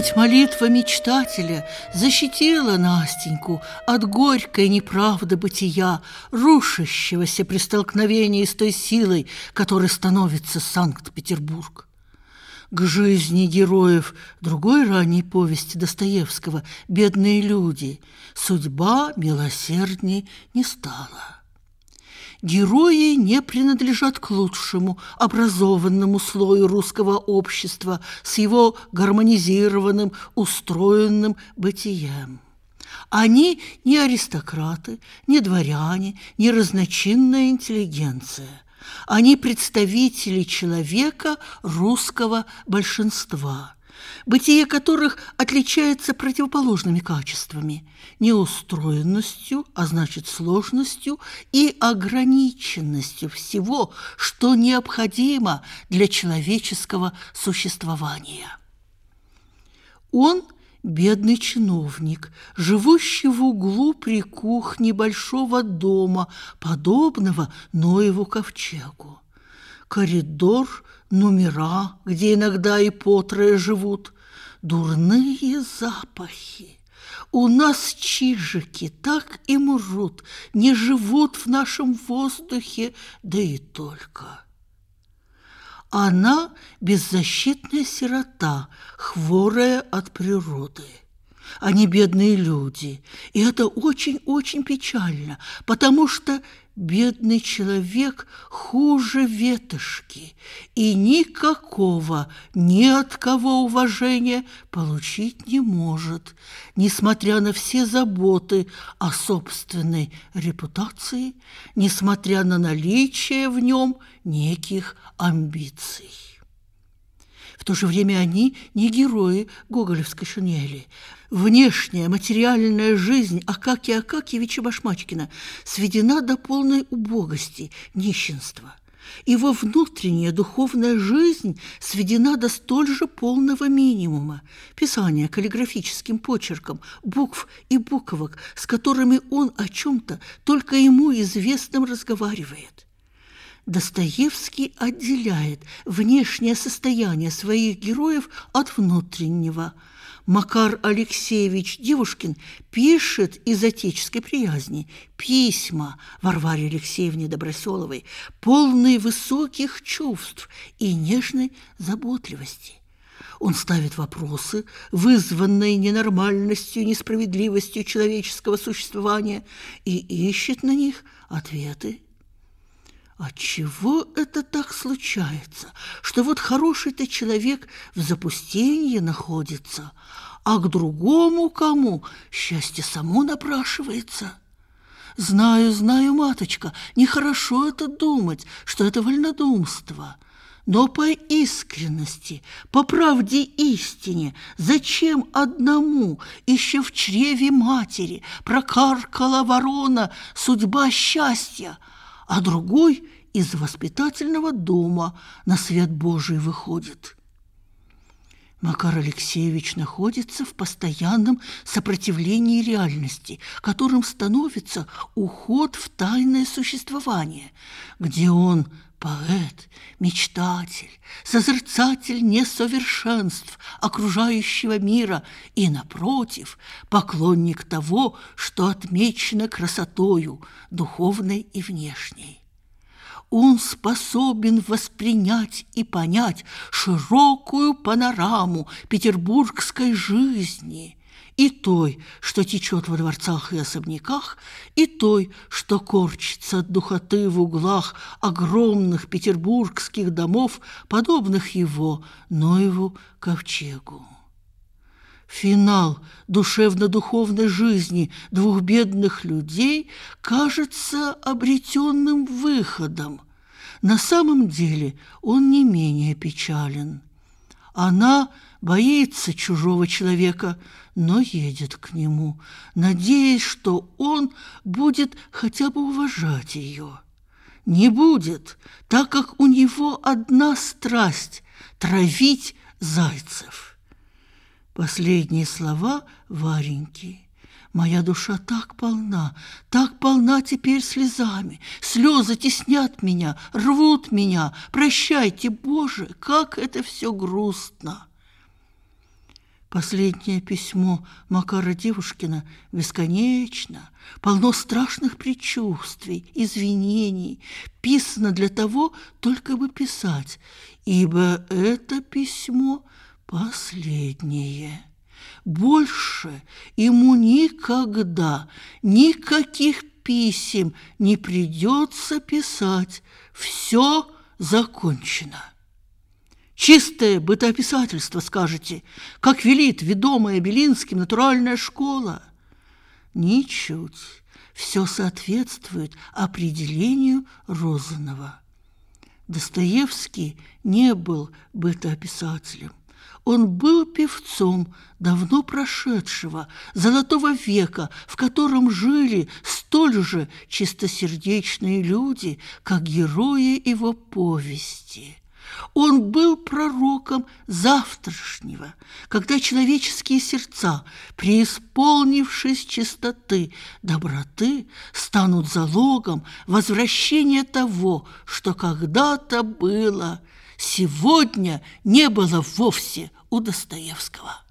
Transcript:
быть, молитва мечтателя защитила Настеньку от горькой неправды бытия, рушащегося при столкновении с той силой, которой становится Санкт-Петербург. К жизни героев другой ранней повести Достоевского «Бедные люди» судьба милосердней не стала. Герои не принадлежат к лучшему образованному слою русского общества с его гармонизированным, устроенным бытием. Они не аристократы, не дворяне, не разночинная интеллигенция. Они представители человека русского большинства, бытие которых отличается противоположными качествами – неустроенностью, а значит сложностью и ограниченностью всего, что необходимо для человеческого существования. Он – бедный чиновник, живущий в углу при кухне большого дома, подобного Ноеву ковчегу. Коридор, номера, где иногда и по трое живут, дурные запахи. У нас чижики так и мрут, не живут в нашем воздухе, да и только. Она беззащитная сирота, хворая от природы. Они бедные люди, и это очень-очень печально, потому что бедный человек хуже ветошки и никакого ни от кого уважения получить не может, несмотря на все заботы о собственной репутации, несмотря на наличие в нем неких амбиций. В то же время они не герои гоголевской шинели. Внешняя материальная жизнь Акакия Акакиевича Башмачкина сведена до полной убогости, нищенства. Его внутренняя духовная жизнь сведена до столь же полного минимума. Писание каллиграфическим почерком, букв и буквок, с которыми он о чем-то только ему известном разговаривает. Достоевский отделяет внешнее состояние своих героев от внутреннего. Макар Алексеевич Девушкин пишет из отеческой приязни письма Варваре Алексеевне Доброселовой, полные высоких чувств и нежной заботливости. Он ставит вопросы, вызванные ненормальностью и несправедливостью человеческого существования, и ищет на них ответы. Отчего это так случается, что вот хороший-то человек в запустении находится, а к другому кому счастье само напрашивается? Знаю, маточка, нехорошо это думать, что это вольнодумство. Но по искренности, по правде истине, зачем одному, еще в чреве матери, прокаркала ворона судьба счастья, а другой из воспитательного дома на свет Божий выходит? Макар Алексеевич находится в постоянном сопротивлении реальности, которым становится уход в тайное существование, где он поэт, мечтатель, созерцатель несовершенств окружающего мира и, напротив, поклонник того, что отмечено красотою духовной и внешней. Он способен воспринять и понять широкую панораму петербургской жизни, и той, что течет во дворцах и особняках, и той, что корчится от духоты в углах огромных петербургских домов, подобных его Ноеву ковчегу. Финал душевно-духовной жизни двух бедных людей кажется обретенным выходом. На самом деле он не менее печален. Она боится чужого человека, но едет к нему, надеясь, что он будет хотя бы уважать ее. Не будет, так как у него одна страсть – травить зайцев. Последние слова Вареньки. Моя душа так полна теперь слезами. Слезы теснят меня, рвут меня. Прощайте, Боже, как это все грустно. Последнее письмо Макара Девушкина бесконечно, полно страшных предчувствий, извинений, писано для того, только бы писать, ибо это письмо последнее. Больше ему никогда никаких писем не придется писать, все закончено. Чистое бытоописательство, скажете, как велит ведомая Белинским натуральная школа. Ничуть, все соответствует определению Розанова. Достоевский не был бытоописателем. Он был певцом давно прошедшего, золотого века, в котором жили столь же чистосердечные люди, как герои его повести. Он был пророком завтрашнего, когда человеческие сердца, преисполнившись чистоты, доброты, станут залогом возвращения того, что когда-то было, сегодня не было вовсе у Достоевского.